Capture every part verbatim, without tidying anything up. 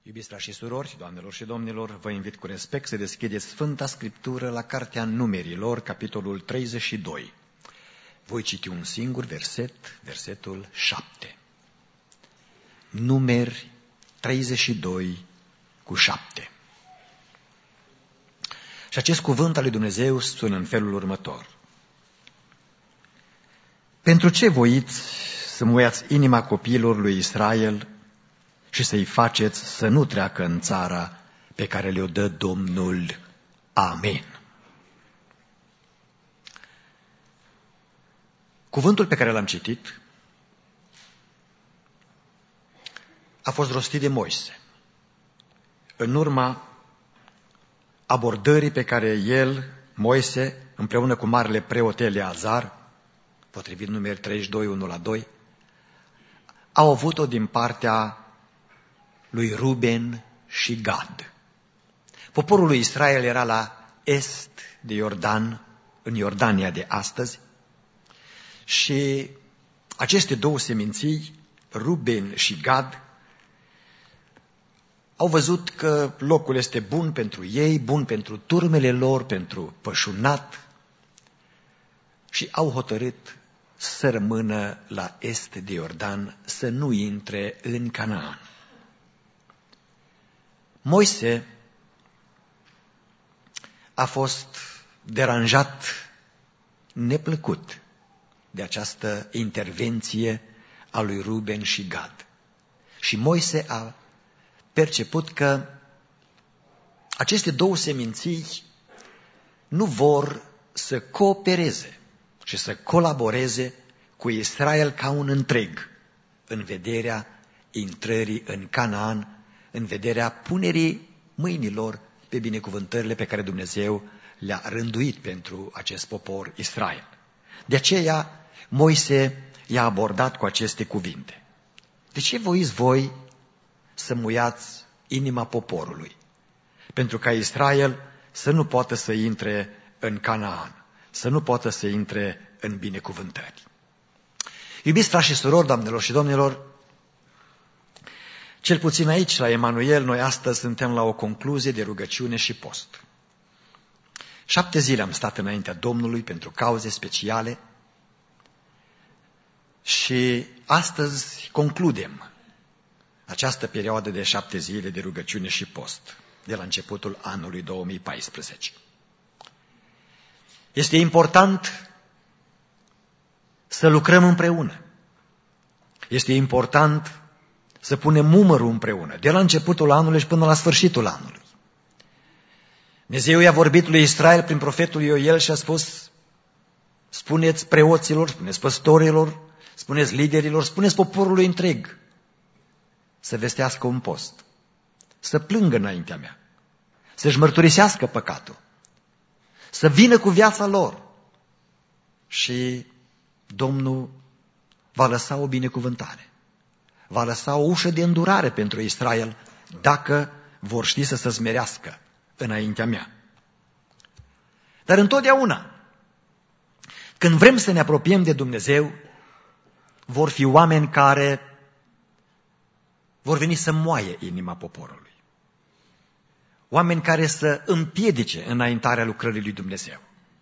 Iubiți frați și surori, doamnelor și domnilor, vă invit cu respect să deschideți Sfânta Scriptură la Cartea Numerilor, capitolul treizeci și doi. Voi citi un singur verset, versetul șapte. Numeri treizeci și doi cu șapte. Și acest cuvânt al lui Dumnezeu sună în felul următor. Pentru ce voiți să muiați inima copiilor lui Israel și să-i faceți să nu treacă în țara pe care le-o dă Domnul? Amin. Cuvântul pe care l-am citit a fost rostit de Moise în urma abordării pe care el, Moise, împreună cu marele preot Eleazar, potrivit numeri treizeci și doi, unu la doi, au avut-o din partea lui Ruben și Gad. Poporul lui Israel era la est de Iordan, în Iordania de astăzi, și aceste două seminții, Ruben și Gad, au văzut că locul este bun pentru ei, bun pentru turmele lor, pentru pășunat, și au hotărât să rămână la est de Iordan, să nu intre în Canaan. Moise a fost deranjat neplăcut de această intervenție a lui Ruben și Gad. Și Moise a perceput că aceste două seminții nu vor să coopereze și să colaboreze cu Israel ca un întreg în vederea intrării în Canaan, în vederea punerii mâinilor pe binecuvântările pe care Dumnezeu le-a rânduit pentru acest popor Israel. De aceea Moise i-a abordat cu aceste cuvinte. De ce voiți voi să muiați inima poporului? Pentru ca Israel să nu poată să intre în Canaan, să nu poată să intre în binecuvântări. Iubiți frați și surori, doamnelor și domnilor, cel puțin aici, la Emanuel, noi astăzi suntem la o concluzie de rugăciune și post. Șapte zile am stat înaintea Domnului pentru cauze speciale și astăzi concludem această perioadă de șapte zile de rugăciune și post, de la începutul anului două mii paisprezece. Este important să lucrăm împreună. Este important să punem umărul împreună, de la începutul anului și până la sfârșitul anului. Dumnezeu i-a vorbit lui Israel prin profetul Ioel și a spus: spuneți preoților, spuneți păstorilor, spuneți liderilor, spuneți poporului întreg să vestească un post, să plângă înaintea mea, să-și mărturisească păcatul, să vină cu viața lor și Domnul va lăsa o binecuvântare. Va lăsa o ușă de îndurare pentru Israel dacă vor ști să se smerească înaintea mea. Dar întotdeauna, când vrem să ne apropiem de Dumnezeu, vor fi oameni care vor veni să moaie inima poporului. Oameni care să împiedice înaintarea lucrării lui Dumnezeu.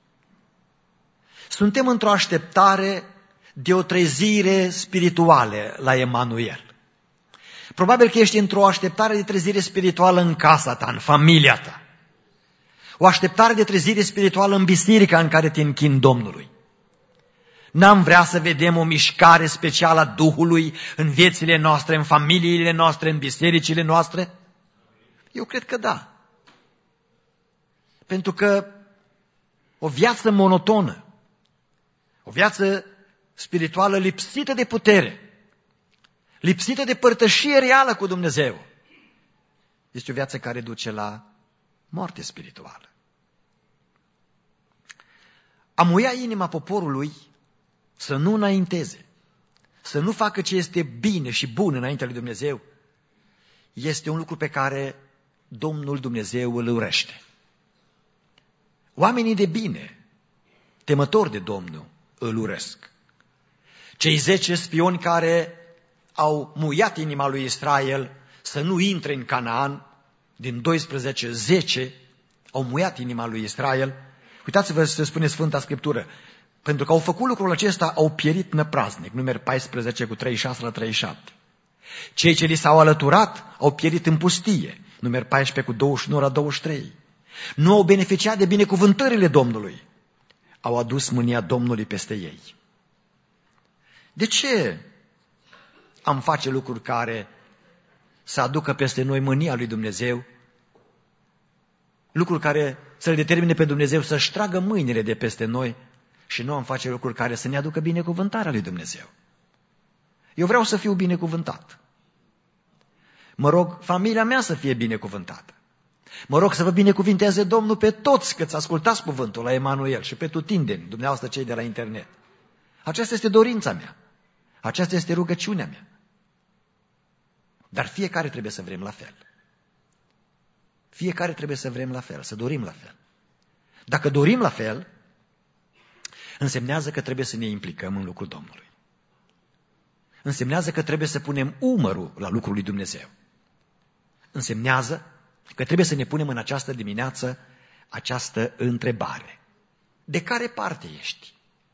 Suntem într-o așteptare de o trezire spirituală la Emanuel. Probabil că ești într-o așteptare de trezire spirituală în casa ta, în familia ta. O așteptare de trezire spirituală în biserica în care te închini Domnului. N-am vrea să vedem o mișcare specială a Duhului în viețile noastre, în familiile noastre, în bisericile noastre? Eu cred că da. Pentru că o viață monotonă, o viață spirituală lipsită de putere, lipsită de părtășie reală cu Dumnezeu, este o viață care duce la moarte spirituală. A muia inima poporului să nu înainteze, să nu facă ce este bine și bun înaintea lui Dumnezeu, este un lucru pe care Domnul Dumnezeu îl urăște. Oamenii de bine, temători de Domnul, îl urăsc. Cei zece spioni care au muiat inima lui Israel să nu intre în Canaan, din doisprezece, zece au muiat inima lui Israel. Uitați-vă ce spune Sfânta Scriptură. Pentru că au făcut lucrul acesta, au pierit năpraznic. Numeri paisprezece cu treizeci și șase la treizeci și șapte. Cei ce li s-au alăturat au pierit în pustie. Numeri paisprezece cu douăzeci și nouă la douăzeci și trei. Nu au beneficiat de binecuvântările Domnului. Au adus mânia Domnului peste ei. De ce am face lucruri care să aducă peste noi mânia lui Dumnezeu? Lucruri care să-L determine pe Dumnezeu să-și tragă mâinile de peste noi și nu am face lucruri care să ne aducă binecuvântarea lui Dumnezeu. Eu vreau să fiu binecuvântat. Mă rog familia mea să fie binecuvântată. Mă rog să vă binecuvinteze Domnul pe toți câți ascultați cuvântul la Emanuel și pe tutindeni, dumneavoastră cei de la internet. Aceasta este dorința mea. Aceasta este rugăciunea mea. Dar fiecare trebuie să vrem la fel. Fiecare trebuie să vrem la fel, să dorim la fel. Dacă dorim la fel, însemnează că trebuie să ne implicăm în lucrul Domnului. Însemnează că trebuie să punem umărul la lucrul lui Dumnezeu. Însemnează că trebuie să ne punem în această dimineață această întrebare. De care parte ești?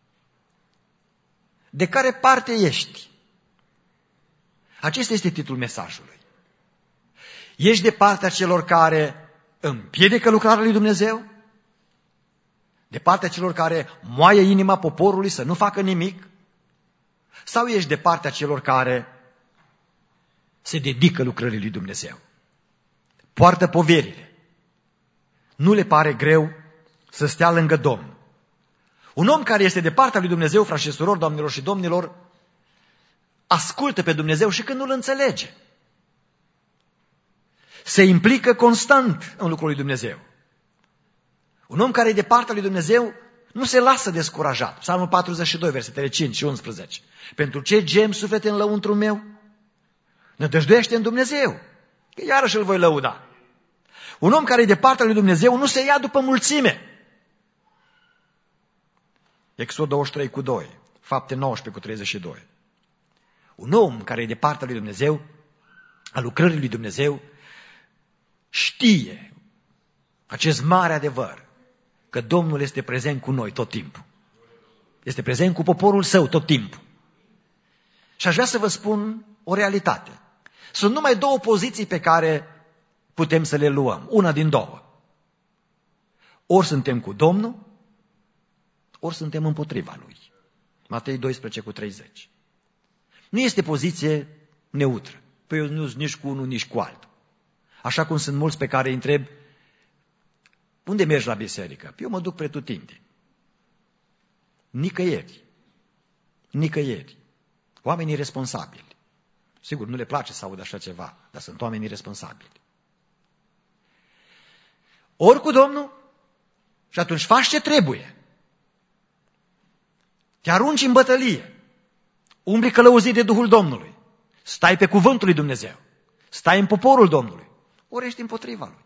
De care parte ești? Acesta este titlul mesajului. Ești de partea celor care împiedică lucrarea lui Dumnezeu? De partea celor care moaie inima poporului să nu facă nimic? Sau ești de partea celor care se dedică lucrării lui Dumnezeu? Poartă poverile. Nu le pare greu să stea lângă Domnul. Un om care este de partea lui Dumnezeu, frați și surori, doamnelor și domnilor, ascultă pe Dumnezeu și când nu-L înțelege. Se implică constant în lucrul lui Dumnezeu. Un om care e de partea lui Dumnezeu nu se lasă descurajat. Psalmul patruzeci și doi, versetele cinci și unsprezece. Pentru ce gem suflete în lăuntru meu? Nădăjduiește în Dumnezeu, că iarăși îl voi lăuda. Un om care e de partea lui Dumnezeu nu se ia după mulțime. Exod douăzeci și trei cu doi, Fapte nouăsprezece cu treizeci și doi. Un om care e de partea lui Dumnezeu, a lucrării lui Dumnezeu, știe acest mare adevăr, că Domnul este prezent cu noi tot timpul. Este prezent cu poporul său tot timpul. Și aș vrea să vă spun o realitate. Sunt numai două poziții pe care putem să le luăm. Una din două. Ori suntem cu Domnul, ori suntem împotriva Lui. Matei doisprezece cu treizeci. Nu este poziție neutră. Păi eu nu sunt nici cu unul, nici cu altul. Așa cum sunt mulți pe care îi întreb, unde mergi la biserică? Păi eu mă duc pretutindeni. Nicăieri. Nicăieri. Oamenii responsabili. Sigur, nu le place să audă așa ceva, dar sunt oamenii responsabili. Ori cu Domnul și atunci faci ce trebuie. Te arunci în bătălie. Umbli călăuzit de Duhul Domnului. Stai pe cuvântul lui Dumnezeu. Stai în poporul Domnului. Ori ești împotriva lui.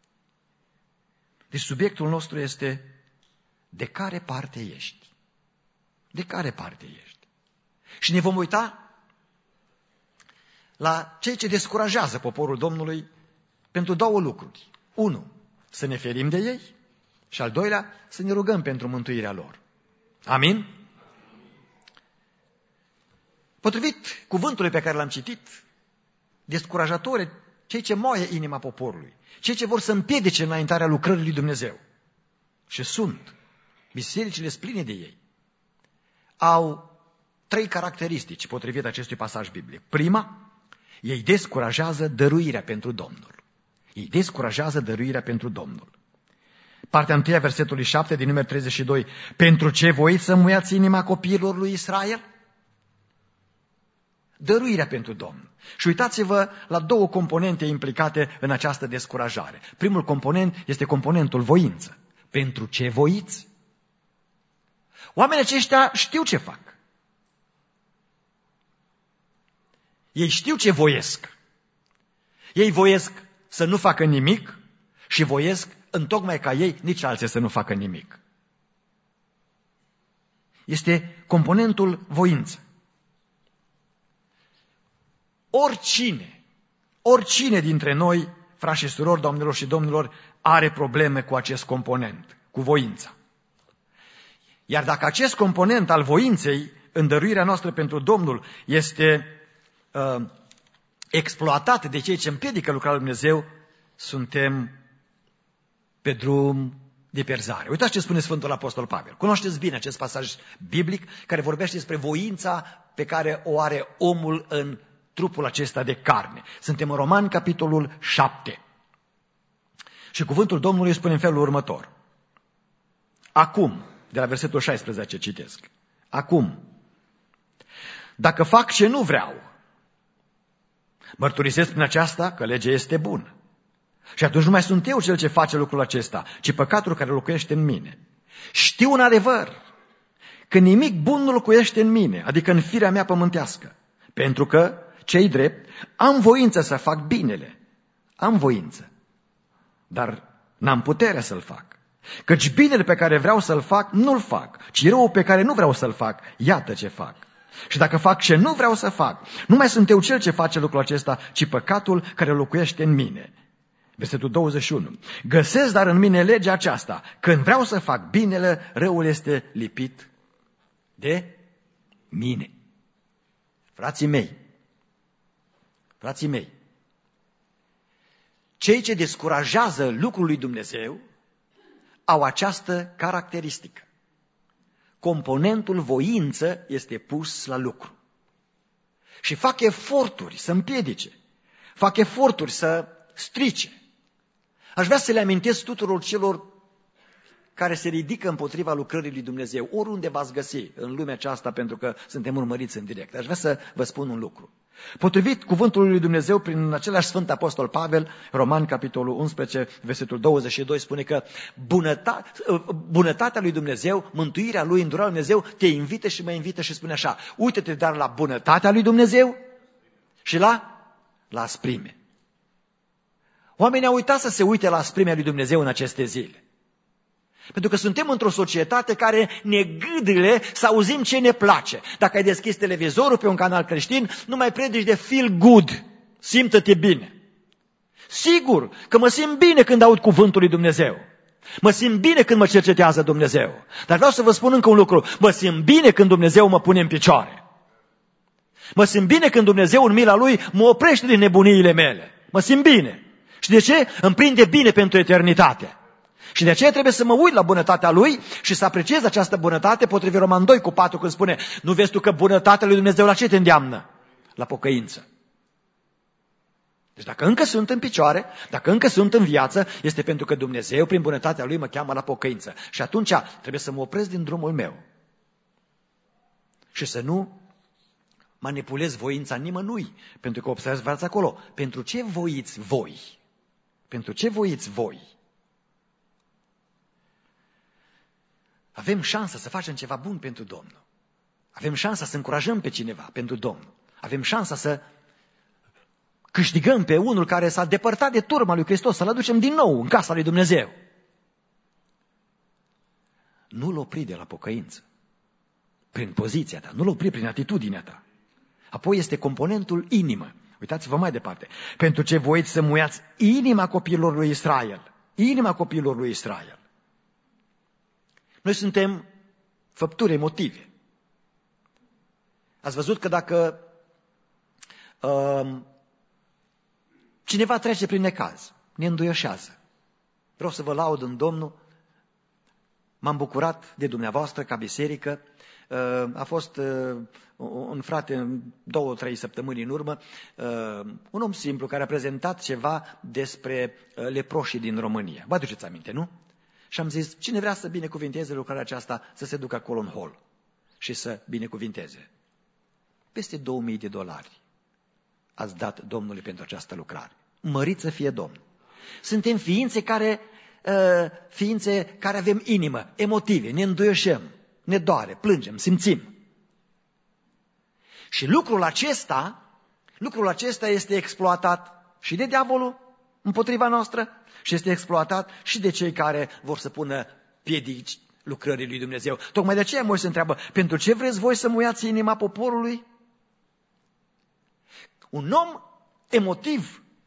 Deci subiectul nostru este de care parte ești? De care parte ești? Și ne vom uita la cei ce descurajează poporul Domnului pentru două lucruri. Unu, să ne ferim de ei și al doilea, să ne rugăm pentru mântuirea lor. Amin? Potrivit cuvântului pe care l-am citit, descurajatoare cei ce moaie inima poporului, cei ce vor să împiedice înaintarea lucrării lui Dumnezeu. Și sunt, bisericile pline de ei, au trei caracteristici potrivit acestui pasaj biblic. Prima, ei descurajează dăruirea pentru Domnul. Ei descurajează dăruirea pentru Domnul. Partea întâia versetului șapte din numeri treizeci și doi. Pentru ce voiți să muiați inima copiilor lui Israel? Dăruirea pentru Domnul. Și uitați-vă la două componente implicate în această descurajare. Primul component este componentul voință. Pentru ce voiți? Oamenii aceștia știu ce fac. Ei știu ce voiesc. Ei voiesc să nu facă nimic și voiesc, întocmai ca ei, nici alții să nu facă nimic. Este componentul voință. Oricine Oricine dintre noi, frați și surori, doamnelor și domnilor, are probleme cu acest component, cu voința. Iar dacă acest component al voinței, în dăruirea noastră pentru Domnul, este uh, exploatat de cei ce împiedică lucrarea lui Dumnezeu, suntem pe drum de pierzare. Uitați ce spune Sfântul Apostol Pavel. Cunoașteți bine acest pasaj biblic care vorbește despre voința pe care o are omul în trupul acesta de carne. Suntem în Romani, capitolul șapte. Și cuvântul Domnului spune în felul următor. Acum, de la versetul șaisprezece citesc. Acum, dacă fac ce nu vreau, mărturisesc prin aceasta că legea este bună. Și atunci nu mai sunt eu cel ce face lucrul acesta, ci păcatul care locuiește în mine. Știu în adevăr că nimic bun nu locuiește în mine, adică în firea mea pământească. Pentru că, ce-i drept, am voință să fac binele. Am voință, dar n-am puterea să-l fac. Căci binele pe care vreau să-l fac, nu-l fac, ci răul pe care nu vreau să-l fac, iată ce fac. Și dacă fac ce nu vreau să fac, nu mai sunt eu cel ce face lucrul acesta, ci păcatul care locuiește în mine. Versetul douăzeci și unu. Găsesc dar în mine legea aceasta. Când vreau să fac binele, răul este lipit de mine. Frații mei, frații mei, cei ce descurajează lucrul lui Dumnezeu au această caracteristică. Componentul voință este pus la lucru. Și fac eforturi să împiedice. Fac eforturi să strice. Aș vrea să le amintesc tuturor celor care se ridică împotriva lucrării lui Dumnezeu, oriunde v-ați găsi în lumea aceasta, pentru că suntem urmăriți în direct. Aș vrea să vă spun un lucru. Potrivit cuvântului lui Dumnezeu, prin același Sfânt Apostol Pavel, Roman, capitolul unsprezece, versetul douăzeci și doi, spune că bunătate, bunătatea lui Dumnezeu, mântuirea lui, îndurarea lui Dumnezeu, te invită și mă invită și spune așa: uite-te dar la bunătatea lui Dumnezeu și la, la asprime. Oamenii au uitat să se uite la asprimea lui Dumnezeu în aceste zile. Pentru că suntem într-o societate care ne gâdile să auzim ce ne place. Dacă ai deschis televizorul pe un canal creștin, nu mai predici de feel good. Simtă-te bine. Sigur că mă simt bine când aud cuvântul lui Dumnezeu. Mă simt bine când mă cercetează Dumnezeu. Dar vreau să vă spun încă un lucru. Mă simt bine când Dumnezeu mă pune în picioare. Mă simt bine când Dumnezeu în mila Lui mă oprește din nebuniile mele. Mă simt bine. Și de ce? Îmi prinde bine pentru eternitate. Și de aceea trebuie să mă uit la bunătatea Lui și să apreciez această bunătate, potrivit Roman doi cu patru, când spune: nu vezi tu că bunătatea lui Dumnezeu la ce te îndeamnă? La pocăință. Deci dacă încă sunt în picioare, dacă încă sunt în viață, este pentru că Dumnezeu, prin bunătatea Lui, mă cheamă la pocăință. Și atunci trebuie să mă opresc din drumul meu și să nu manipulez voința nimănui. Pentru că observați acolo, pentru ce voiți voi? Pentru ce voiți voi? Avem șansa să facem ceva bun pentru Domnul. Avem șansa să încurajăm pe cineva pentru Domnul. Avem șansa să câștigăm pe unul care s-a depărtat de turma lui Hristos, să-l aducem din nou în casa lui Dumnezeu. Nu-l opri de la pocăință, prin poziția ta, nu-l opri prin atitudinea ta. Apoi este componentul inimă. Uitați-vă mai departe. Pentru ce voiți să muiați inima copiilor lui Israel. Inima copiilor lui Israel. Noi suntem făpturi emotive. Ați văzut că dacă uh, cineva trece prin necaz, ne înduioșează. Vreau să vă laud în Domnul. M-am bucurat de dumneavoastră ca biserică. Uh, a fost uh, un frate două, trei săptămâni în urmă, uh, un om simplu care a prezentat ceva despre uh, leproșii din România. Vă aduceți aminte, nu? Și am zis, cine vrea să binecuvinteze lucrarea aceasta, să se ducă acolo în hol și să binecuvinteze. Peste două mii de dolari ați dat Domnului pentru această lucrare. Mărit să fie Domnul. Suntem ființe care, uh, ființe care avem inimă, emotive, ne înduioșăm, ne doare, plângem, simțim. Și lucrul acesta, lucrul acesta este exploatat și de diavolul împotriva noastră și este exploatat și de cei care vor să pună piedici lucrării lui Dumnezeu. Tocmai de aceea Moise întreabă, pentru ce vreți voi să muiați inima poporului? Un om emotiv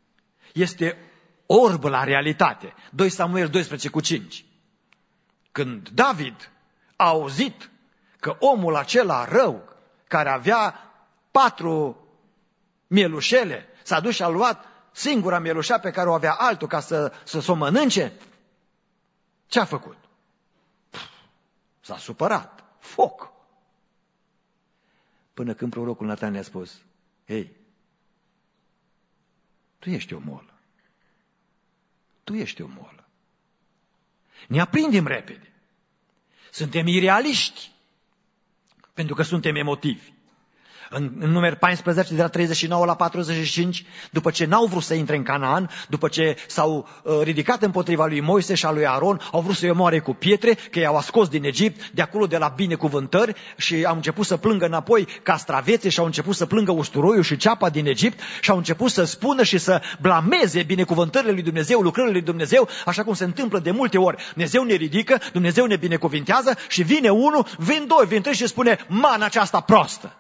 este orbă la realitate. doi Samuel doisprezece cu cinci. Când David a auzit că omul acela rău, care avea patru mielușele, s-a dus și a luat singura mielușa pe care o avea altul ca să, să, să o mănânce, ce a făcut? S-a supărat. Foc. Până când prorocul Natan i-a spus, hei, tu ești o molă. Tu ești o molă. Ne aprindem repede. Suntem irealiști. Pentru că suntem emotivi. În, în numeri paisprezece, de la treizeci și nouă la patruzeci și cinci, după ce n-au vrut să intre în Canaan, după ce s-au uh, ridicat împotriva lui Moise și a lui Aron, au vrut să-i omoare cu pietre, că i-au scos din Egipt, de acolo de la binecuvântări, și au început să plângă înapoi castravețe și au început să plângă usturoiul și ceapa din Egipt și au început să spună și să blameze binecuvântările lui Dumnezeu, lucrările lui Dumnezeu, așa cum se întâmplă de multe ori. Dumnezeu ne ridică, Dumnezeu ne binecuvintează și vine unul, vin doi, vin trei și spune, mana aceasta prostă.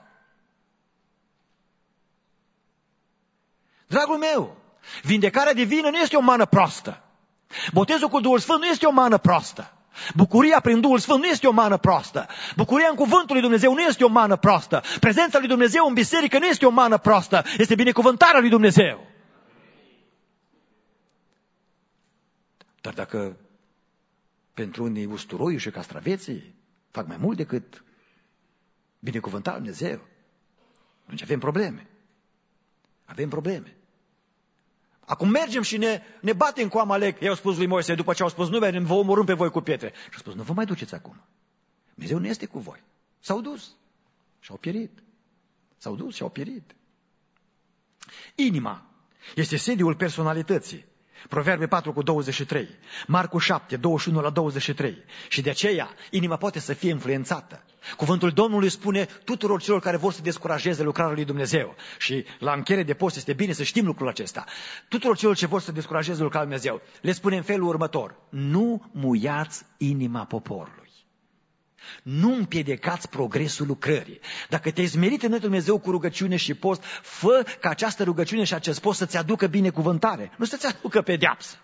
Dragul meu, vindecarea divină nu este o mană proastă. Botezul cu Duhul Sfânt nu este o mană proastă. Bucuria prin Duhul Sfânt nu este o mană proastă. Bucuria în cuvântul lui Dumnezeu nu este o mană proastă. Prezența lui Dumnezeu în biserică nu este o mană proastă. Este binecuvântarea lui Dumnezeu. Dar dacă pentru unii usturoiul și castraveții fac mai mult decât binecuvântarea lui Dumnezeu, atunci avem probleme. Avem probleme. Acum mergem și ne, ne batem cu Amalek. I-au spus lui Moise, după ce au spus, nu mergem, vă omorâm pe voi cu pietre. Și au spus, nu vă mai duceți acum. Dumnezeu nu este cu voi. S-au dus și au pierit. S-au dus și au pierit. Inima este sediul personalității. Proverbe patru cu douăzeci și trei, Marcu șapte, douăzeci și unu la douăzeci și trei. Și de aceea inima poate să fie influențată. Cuvântul Domnului spune tuturor celor care vor să descurajeze lucrarea lui Dumnezeu. Și la încheiere de post este bine să știm lucrul acesta. Tuturor celor ce vor să descurajeze lucrarea lui Dumnezeu, le spune în felul următor: nu muiați inima poporului. Nu împiedicați progresul lucrării. Dacă te-ai smerit în Dumnezeu cu rugăciune și post, fă ca această rugăciune și acest post să-ți aducă binecuvântare. Nu să-ți aducă pedeapsă.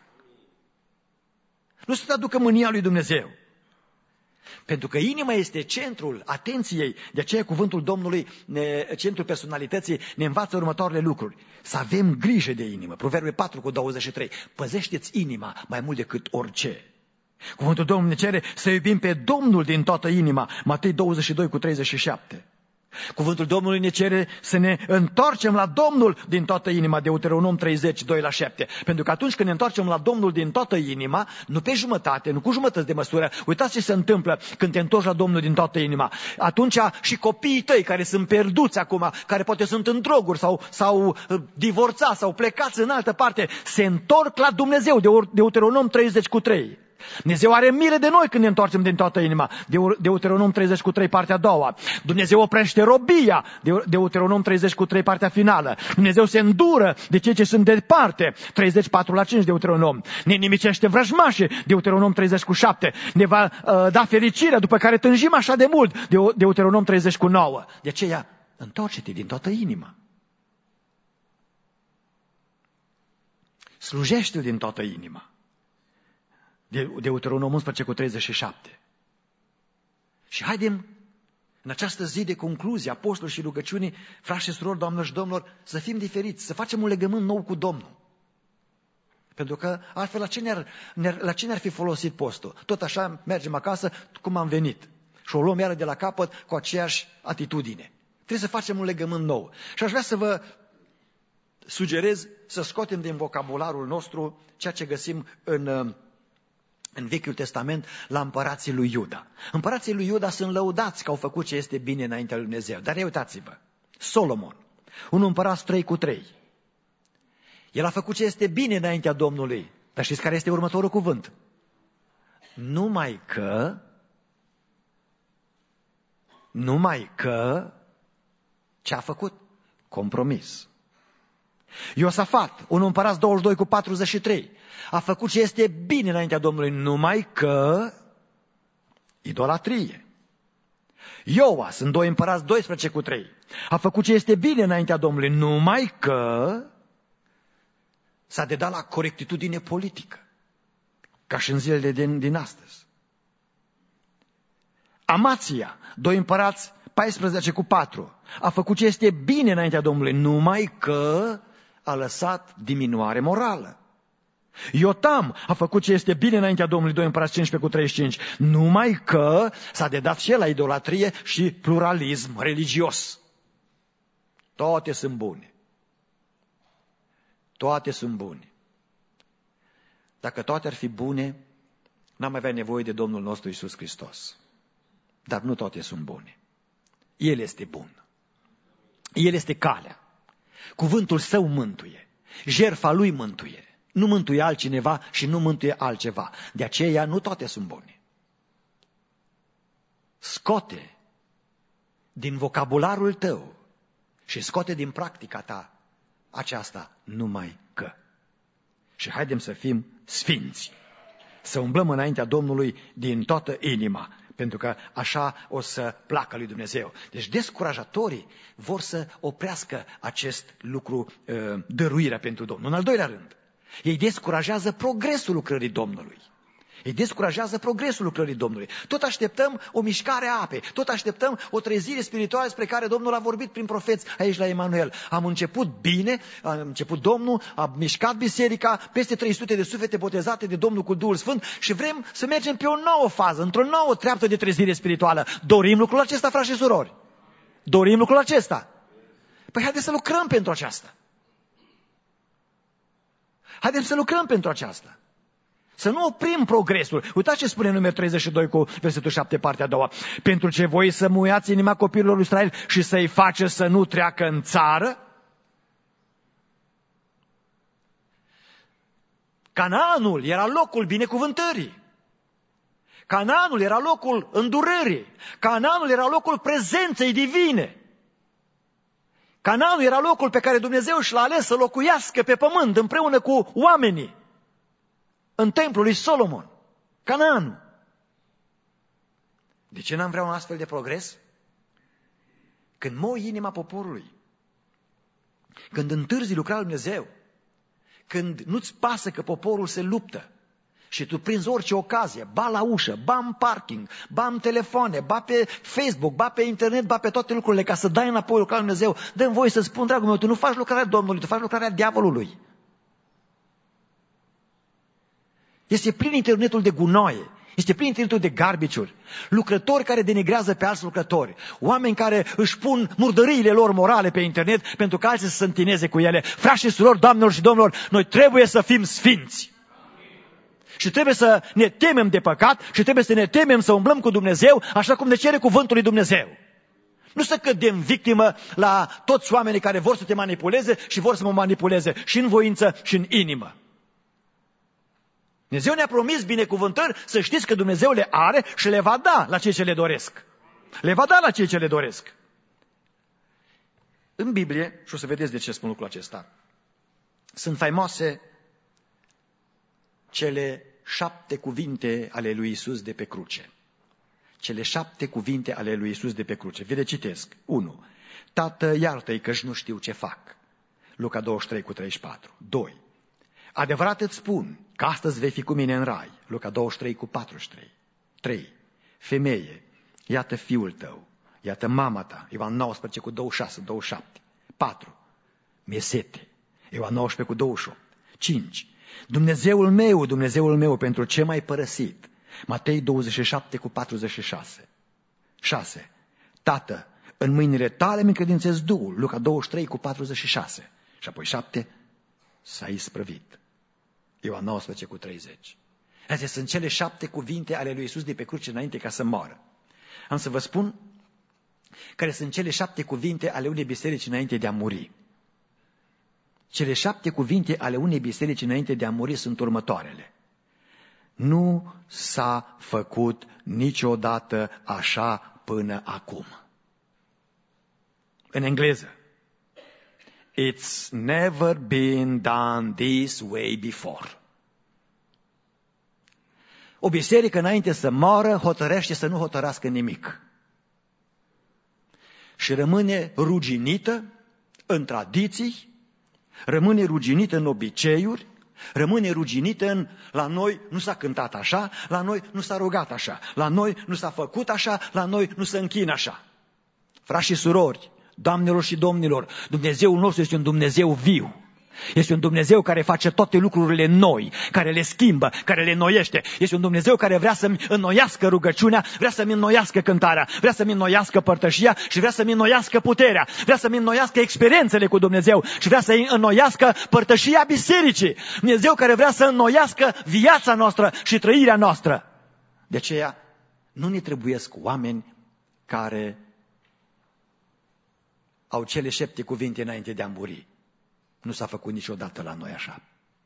Nu să-ți aducă mânia lui Dumnezeu. Pentru că inima este centrul atenției, de aceea cuvântul Domnului, centrul personalității, ne învață următoarele lucruri. Să avem grijă de inimă. Proverbe patru cu douăzeci și trei. Păzește-ți inima mai mult decât orice. Cuvântul Domnului ne cere să iubim pe Domnul din toată inima. Matei douăzeci și doi cu treizeci și șapte. Cuvântul Domnului ne cere să ne întoarcem la Domnul din toată inima. Deuteronom treizeci, doi la șapte. Pentru că atunci când ne întoarcem la Domnul din toată inima, nu pe jumătate, nu cu jumătăți de măsură, uitați ce se întâmplă când te întorci la Domnul din toată inima. Atunci și copiii tăi care sunt pierduți acum, care poate sunt în droguri sau, sau divorțați sau plecați în altă parte, se întorc la Dumnezeu. Deuteronom treizeci cu trei. Dumnezeu are milă de noi când ne întoarcem din toată inima. Deuteronom treizeci cu trei, partea a doua. Dumnezeu oprește robia. Deuteronom treizeci cu trei, partea finală. Dumnezeu se îndură de cei ce sunt departe. treizeci și patru la cinci, Deuteronom. Ne nimicește vrăjmașii. Deuteronom treizeci cu șapte. Ne va uh, da fericirea după care tânjim așa de mult. Deuteronom treizeci cu nouă. De aceea, întoarce-te din toată inima. Slujește-L din toată inima. Deuteronom unsprezece cu treizeci și șapte. Și haidem în această zi de concluzie, apostoli și rugăciunii, frați și surori, doamnelor și domnilor, să fim diferiți, să facem un legământ nou cu Domnul. Pentru că altfel la ce ne-ar, la ce ne-ar fi folosit postul? Tot așa mergem acasă cum am venit și o luăm iară de la capăt cu aceeași atitudine. Trebuie să facem un legământ nou. Și aș vrea să vă sugerez să scoatem din vocabularul nostru ceea ce găsim în... în Vechiul Testament, la împărații lui Iuda. Împărații lui Iuda sunt lăudați că au făcut ce este bine înaintea lui Dumnezeu. Dar uitați-vă, Solomon, un împărat trei cu trei. El a făcut ce este bine înaintea Domnului. Dar știți care este următorul cuvânt? Numai că, numai că, ce a făcut? Compromis. Iosafat, un împărat douăzeci și doi cu patruzeci și trei. A făcut ce este bine înaintea Domnului, numai că idolatrie. Ioas, în doi împărați doisprezece cu trei. A făcut ce este bine înaintea Domnului, numai că S-a dedat la corectitudine politică, ca și în zilele din, din astăzi. Amația, doi Împărați paisprezece cu patru, a făcut ce este bine înaintea Domnului, numai că a lăsat diminuare morală. Iotam a făcut ce este bine înaintea Domnului, doi Împărați cincisprezece cu treizeci și cinci, numai că s-a dedat și el la idolatrie și pluralism religios. Toate sunt bune. Toate sunt bune. Dacă toate ar fi bune, n-am avea nevoie de Domnul nostru Iisus Hristos. Dar nu toate sunt bune. El este bun. El este calea. Cuvântul său mântuie. Jertfa lui mântuie. Nu mântuie altcineva și nu mântuie altceva. De aceea nu toate sunt bune. Scoate din vocabularul tău și scoate din practica ta aceasta numai că. Și haidem să fim sfinți. Să umblăm înaintea Domnului din toată inima. Pentru că așa o să placă lui Dumnezeu. Deci descurajatorii vor să oprească acest lucru, dăruirea pentru Domnul. În al doilea rând, ei descurajează progresul lucrării Domnului. Ei descurajează progresul lucrării Domnului. Tot așteptăm o mișcare a apei, tot așteptăm o trezire spirituală spre care Domnul a vorbit prin profeți aici la Emanuel. Am început bine, a început Domnul, a mișcat biserica, peste trei sute de suflete botezate de Domnul cu Duhul Sfânt și vrem să mergem pe o nouă fază, într-o nouă treaptă de trezire spirituală. Dorim lucrul acesta, frați și surori? Dorim lucrul acesta? Păi haideți să lucrăm pentru aceasta. Haideți să lucrăm pentru aceasta. Să nu oprim progresul. Uitați ce spune numărul treizeci și doi cu versetul șapte, partea a doua. Pentru ce voi să muiați inima copiilor lui Israel și să-i faceți să nu treacă în țară? Canaanul era locul binecuvântării. Canaanul era locul îndurării. Canaanul era locul prezenței divine. Canaanul era locul pe care Dumnezeu și l-a ales să locuiască pe pământ împreună cu oamenii. În templul lui Solomon, Canaan. De ce n-am vrea un astfel de progres? Când moi inima poporului, când întârzi lucrarea lui Dumnezeu, când nu-ți pasă că poporul se luptă și tu prinzi orice ocazie, ba la ușă, ba în parking, ba în telefoane, ba pe Facebook, ba pe internet, ba pe toate lucrurile, ca să dai înapoi lucrarea lui Dumnezeu, dă-mi voie să spun, dragul meu, tu nu faci lucrarea Domnului, tu faci lucrarea diavolului. Este plin internetul de gunoaie, este plin internetul de garbiciuri, lucrători care denigrează pe alți lucrători, oameni care își pun murdăriile lor morale pe internet pentru că alții să se întineze cu ele. Frați și surori, doamnelor și domnilor, noi trebuie să fim sfinți. Și trebuie să ne temem de păcat și trebuie să ne temem să umblăm cu Dumnezeu așa cum ne cere cuvântul lui Dumnezeu. Nu să cădem victimă la toți oamenii care vor să te manipuleze și vor să mă manipuleze și în voință și în inimă. Dumnezeu ne-a promis binecuvântări, să știți că Dumnezeu le are și le va da la cei ce le doresc. Le va da la cei ce le doresc. În Biblie, și o să vedeți de ce spun lucrul acesta, sunt faimoase cele șapte cuvinte ale lui Iisus de pe cruce. Cele șapte cuvinte ale lui Iisus de pe cruce. Vi le citesc. unu. Tată, iartă-i că-și nu știu ce fac. Luca douăzeci și trei cu treizeci și patru. doi. Adevărat îți spun că astăzi vei fi cu mine în rai. Luca douăzeci și trei cu patruzeci și trei. trei. Femeie, iată fiul tău, iată mama ta. Ioan nouăsprezece cu douăzeci și șase, douăzeci și șapte. patru. Mi-e sete. Ioan nouăsprezece cu douăzeci și opt. cinci. Dumnezeul meu, Dumnezeul meu, pentru ce m-ai părăsit? Matei douăzeci și șapte cu patruzeci și șase. șase. Tată, în mâinile tale mi încredințez Duhul. Luca douăzeci și trei cu patruzeci și șase. Și apoi șapte. S-a isprăvit. Ioan nouăsprezece cu treizeci. Astea sunt cele șapte cuvinte ale lui Iisus de pe cruce înainte ca să moară. Am să vă spun care sunt cele șapte cuvinte ale unei biserici înainte de a muri. Cele șapte cuvinte ale unei biserici înainte de a muri sunt următoarele. Nu s-a făcut niciodată așa până acum. În engleză. It's never been done this way before. O biserică înainte să moară hotărăște să nu hotărască nimic. Și rămâne ruginită în tradiții, rămâne ruginită în obiceiuri, rămâne ruginită în la noi nu s-a cântat așa, la noi nu s-a rugat așa, la noi nu s-a făcut așa, la noi nu se închină așa. Frați și surori, doamnelor și domnilor, Dumnezeul nostru este un Dumnezeu viu. Este un Dumnezeu care face toate lucrurile noi, care le schimbă, care le înnoiește. Este un Dumnezeu care vrea să-mi înnoiască rugăciunea, vrea să-mi înnoiască cântarea, vrea să-mi înnoiască părtășia și vrea să-mi înnoiască puterea, vrea să-mi înnoiască experiențele cu Dumnezeu și vrea să-i înnoiască părtășia bisericii. Dumnezeu care vrea să înnoiască viața noastră și trăirea noastră. De aceea nu ne trebuiesc oameni care au cele șapte cuvinte înainte de a muri. Nu s-a făcut niciodată la noi așa.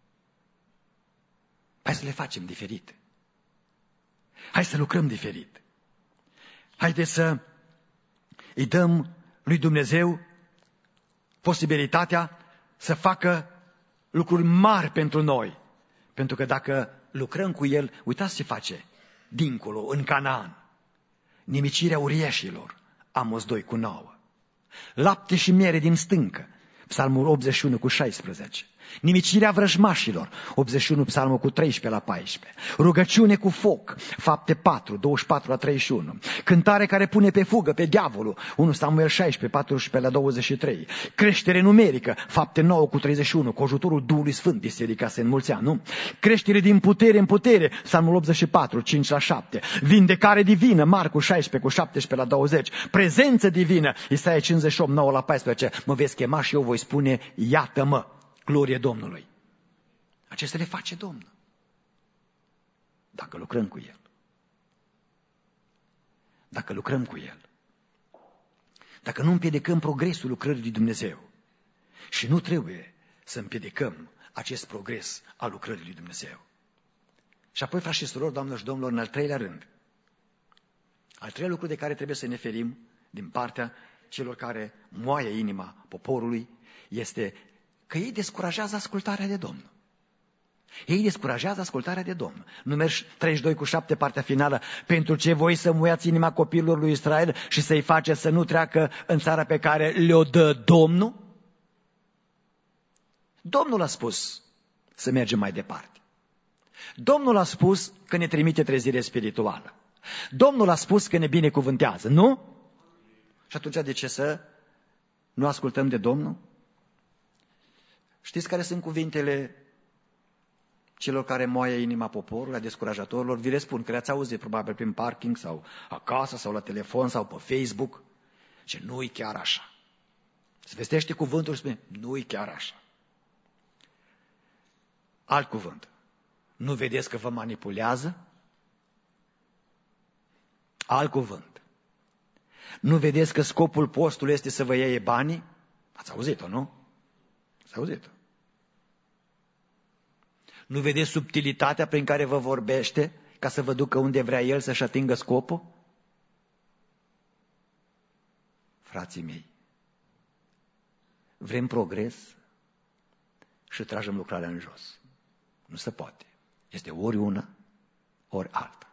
Hai să le facem diferit. Hai să lucrăm diferit. Haideți să îi dăm lui Dumnezeu posibilitatea să facă lucruri mari pentru noi. Pentru că dacă lucrăm cu El, uitați ce face dincolo, în Canaan. Nimicirea uriașilor, Amos doi cu nouă. Lapte și miere din stâncă, Psalmul optzeci și unu cu șaisprezece. Nimicirea vrăjmașilor, optzeci și unu, Psalmul cu treisprezece la paisprezece. Rugăciune cu foc, Fapte patru, douăzeci și patru la treizeci și unu. Cântare care pune pe fugă pe diavolul, unu Samuel șaisprezece, paisprezece la douăzeci și trei. Creștere numerică, Fapte nouă cu treizeci și unu, cu ajutorul Duhului Sfânt, biserica se înmulțea, nu? Creștere din putere în putere, Psalmul optzeci și patru, cinci la șapte. Vindecare divină, Marcu șaisprezece cu șaptesprezece la douăzeci. Prezență divină, Isaia cincizeci și opt, nouă la paisprezece. Mă veți chema și eu voi spune, iată-mă. Glorie Domnului. Acestea le face Domnul. Dacă lucrăm cu El. Dacă lucrăm cu El. Dacă nu împiedicăm progresul lucrării lui Dumnezeu. Și nu trebuie să împiedicăm acest progres al lucrării lui Dumnezeu. Și apoi, frați și surori, doamnelor și domnilor, în al treilea rând. Al treilea lucru de care trebuie să ne ferim din partea celor care moaie inima poporului este că ei descurajează ascultarea de Domnul. Ei descurajează ascultarea de Domnul. Numeri treizeci și doi cu șapte, partea finală. Pentru ce voi să muiați inima copiilor lui Israel și să-i faceți să nu treacă în țara pe care le-o dă Domnul? Domnul a spus să mergem mai departe. Domnul a spus că ne trimite trezire spirituală. Domnul a spus că ne binecuvântează, nu? Și atunci de ce să nu ascultăm de Domnul? Știți care sunt cuvintele celor care moaie inima poporului, a descurajatorilor? Vi le spun, că le-ați auzit probabil prin parking sau acasă sau la telefon sau pe Facebook. Și nu-i chiar așa. Se vestește cuvântul și spune, nu-i chiar așa. Alt cuvânt. Nu vedeți că vă manipulează? Alt cuvânt. Nu vedeți că scopul postului este să vă iei banii? Ați auzit-o, nu? Ați auzit-o. Nu vedeți subtilitatea prin care vă vorbește ca să vă ducă unde vrea El să-și atingă scopul? Frații mei, vrem progres și tragem lucrarea în jos. Nu se poate. Este ori una, ori alta.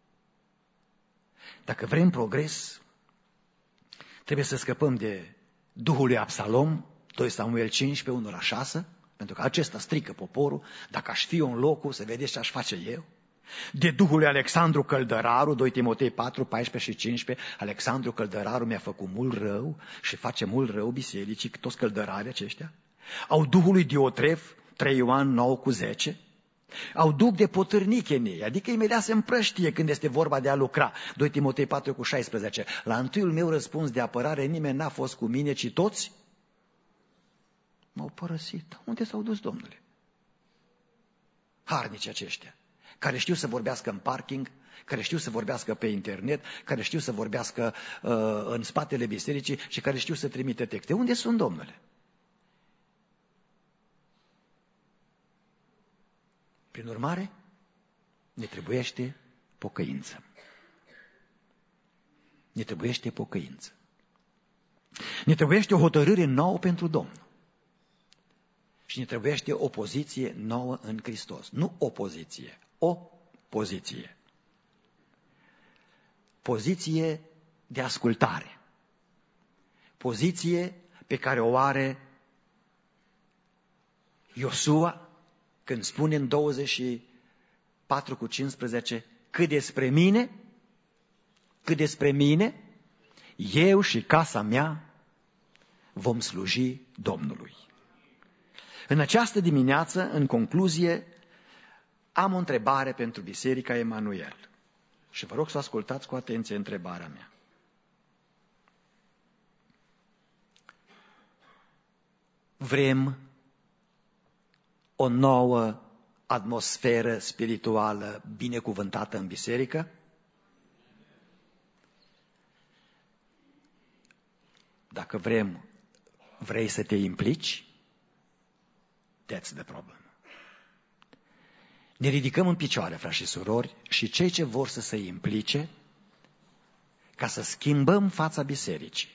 Dacă vrem progres, trebuie să scăpăm de duhul lui Absalom, doi Samuel cincisprezece, unu la șase, pentru că acesta strică poporul. Dacă aș fi eu în locul, să vedeți ce aș face eu. De duhul lui Alexandru Căldăraru, doi Timotei patru, paisprezece și cincisprezece, Alexandru Căldăraru mi-a făcut mult rău și face mult rău bisericii, toți căldărarii aceștia. Au duhul lui Diotref, trei Ioan nouă cu zece. Au duh de potârniche în ei, adică imediat se împrăștie când este vorba de a lucra. doi Timotei patru cu șaisprezece. La întâiul meu răspuns de apărare nimeni n-a fost cu mine, ci toți m-au părăsit. Unde s-au dus, Domnule? Harnici aceștia, care știu să vorbească în parking, care știu să vorbească pe internet, care știu să vorbească uh, în spatele bisericii și care știu să trimite texte. Unde sunt, Domnule? Prin urmare, ne trebuiește pocăință. Ne trebuiește pocăință. Ne trebuiește o hotărâre nouă pentru Domnul. Și ne trebuiește o poziție nouă în Hristos. Nu opoziție, o poziție. Poziție de ascultare. Poziție pe care o are Iosua, când spune în douăzeci și patru cu cincisprezece, cât despre mine, cât despre mine, eu și casa mea vom sluji Domnului. În această dimineață, în concluzie, am o întrebare pentru Biserica Emanuel. Și vă rog să ascultați cu atenție întrebarea mea. Vrem o nouă atmosferă spirituală binecuvântată în biserică? Dacă vrem, vrei să te implici? That's the problem. Ne ridicăm în picioare, frați și surori, și cei ce vor să se implice ca să schimbăm fața bisericii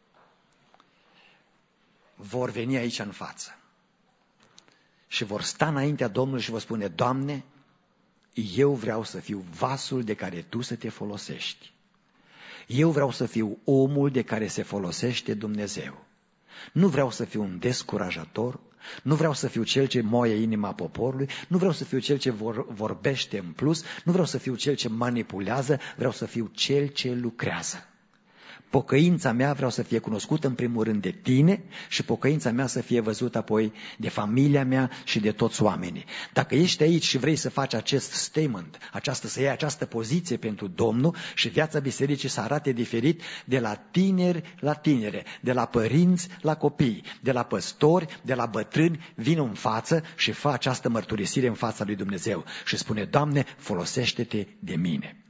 vor veni aici în față și vor sta înaintea Domnului și vor spune: Doamne, eu vreau să fiu vasul de care Tu să te folosești. Eu vreau să fiu omul de care se folosește Dumnezeu. Nu vreau să fiu un descurajator, nu vreau să fiu cel ce moaie inima poporului, nu vreau să fiu cel ce vor, vorbește în plus, nu vreau să fiu cel ce manipulează, vreau să fiu cel ce lucrează. Pocăința mea vreau să fie cunoscută în primul rând de tine și pocăința mea să fie văzută apoi de familia mea și de toți oamenii. Dacă ești aici și vrei să faci acest statement, această, să iei această poziție pentru Domnul și viața bisericii să arate diferit de la tineri la tinere, de la părinți la copii, de la păstori, de la bătrâni, vină în față și fă această mărturisire în fața lui Dumnezeu și spune: Doamne, folosește-te de mine.